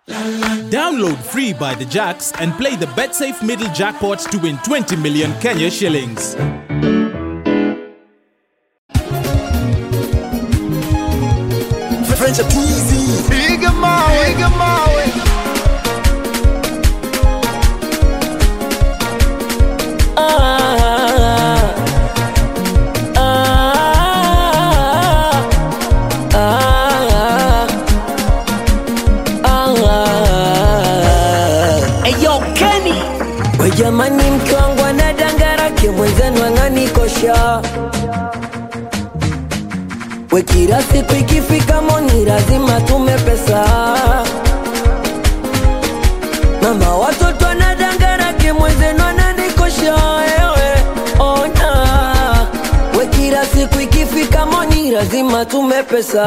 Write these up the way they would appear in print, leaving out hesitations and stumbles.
Download free by the Jacks and play the BetSafe Middle Jackpots to win 20 million Kenya shillings. French Teasy, big mawe. Ayo Kenny, we jamani, mke wangu anadangara kimwenzenu anganikosha. We kila siku ikifika moni lazima tume pesa. Mama watoto anadangara kimwenzenu ananikosha. Ewe ona, we kila siku ikifika moni lazima tume pesa.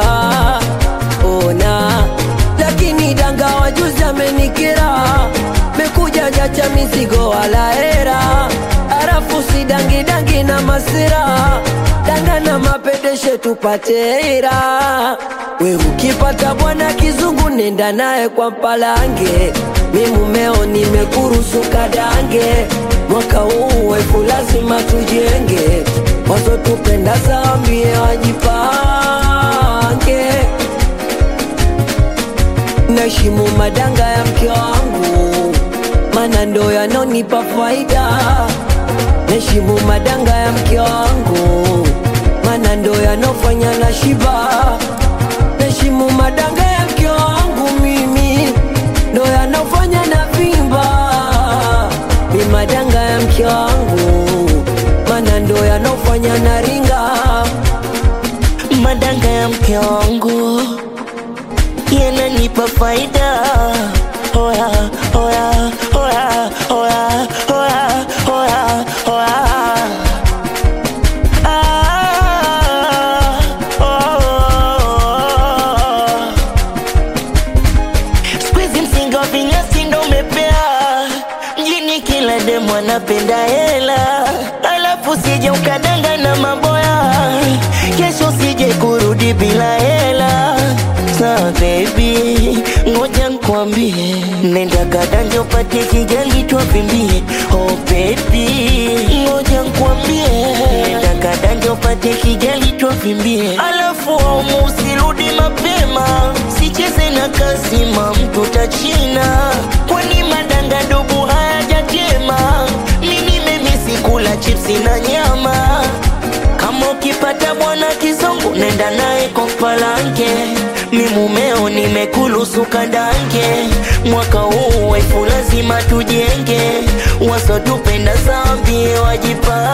Ona, lakini danga wajuzi amenikera. Mekuja jacha mizigo wala hera. Arafu si dangi na masira. Danga na mapedeshe tupate hera. We ukipata bwana kizungu nenda nae kwa mpalange. Mi mumeo nimekurusu kadange. Mwaka huu wefu lazima tujenge. Wazo tupenda zambie wajipange. Nashimu madanga ya mke wangu, mana ndo yanonipa faida. Nashimu madanga ya mke wangu, mana ndo yanofanya na shiba. Nashimu madanga ya mke wangu mimi, ndo yanofanya na vimba. Mi madanga ya mke wangu, mana ndo yanofanya na ringa. madanga ya mke wangu yananipa faida. Oya, oya, oya, oya, oya, oya, oya. Squeeze msinga wa vinyasi ndo umepea. Mjini kila demu anapenda hela. Alafu sije ukadanga na maboya. Kesho sije kurudi bila hela. Sa baby, ngoja nkwambie, nenda kadanje upate kijali tuwapimbie. Oh baby, ngoja nkwambie, nenda kadanje upate kijali tuwapimbie. Alafu aumu usirudi mapema, sicheze na kasima mtu tachina. Kwani madanga dubu hayajatema, nini memisi kula chipsi na nyama. Kama ukipata bwana kizungu nenda nae kwa mpalange. Mi mumeo nimekulusu kadange. Mwaka huu wefu lazima tujenge. Waso tupenda zambi wajipa.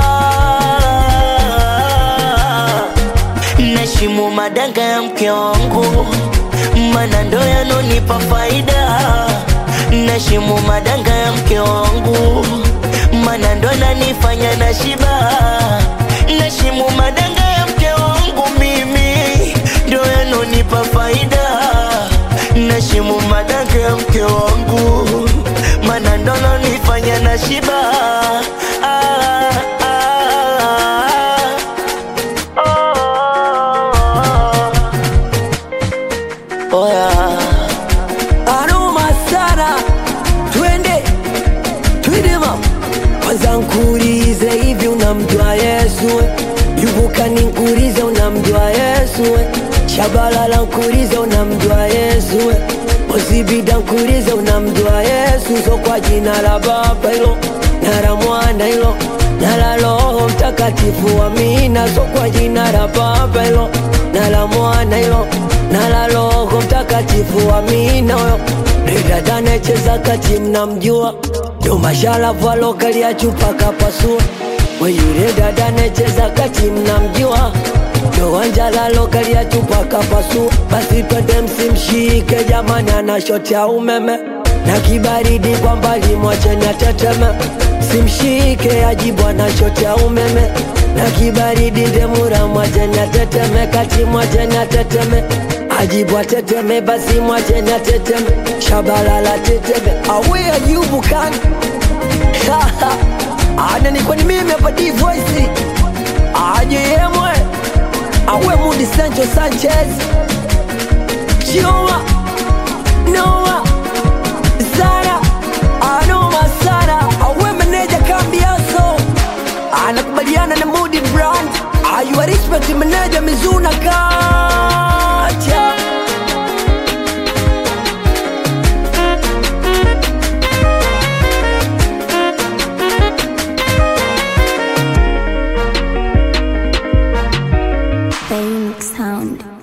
Nashimu madanga ya mke wangu, mana ndo yanonipa faida. Nashimu madanga ya mke wangu, mana ndo nanifanya na shiba. Nashimu madanga ya mke wangu mimi, ndo yanonipa faida. Nashimu madanga ya mke wangu, mana ndo nanifanya na shiba. Oya, Aroma sana, twende mama. Kwanza nkurize hivi unamjua Yesu? Yubuka ninkurize unamjua Yesu? Shabalala nkurize unamjua Yesu? Ozibida nkurize unamjua Yesu? So kwa jina la Baba hilo, na la Mwana hilo, na la Roho Mtakatifu amina. So kwa jina la Baba hilo, na la Mwana hilo, na la Roho Mtakatifu amina. Dada anacheza kati mnamjua, ndo masharafu alokali ya chupa kapasua. We yule dada anacheza kati mnamjua, ndo wanjala lokali ya chupa kapasua. Basi twende msimshike jamani, ana shoti ya umeme na kibaridi kwa mbali mwacheni ateteme. Simshike ajibu ana shoti ya umeme na kibaridi ndemura mwacheni ateteme. Kati mwacheni ateteme, ajibu ateteme, basi mwacheni ateteme. Shabalala teteme, awe Ayubu kan. Ana ni kwa ni mimi hapa D-Voice. Aje yemwe, awe Mudi Sancho Sanchez. Chioma, Noah na Moody Brand. Are you a respect manager Mizuna Kacha? Phoenix Sound.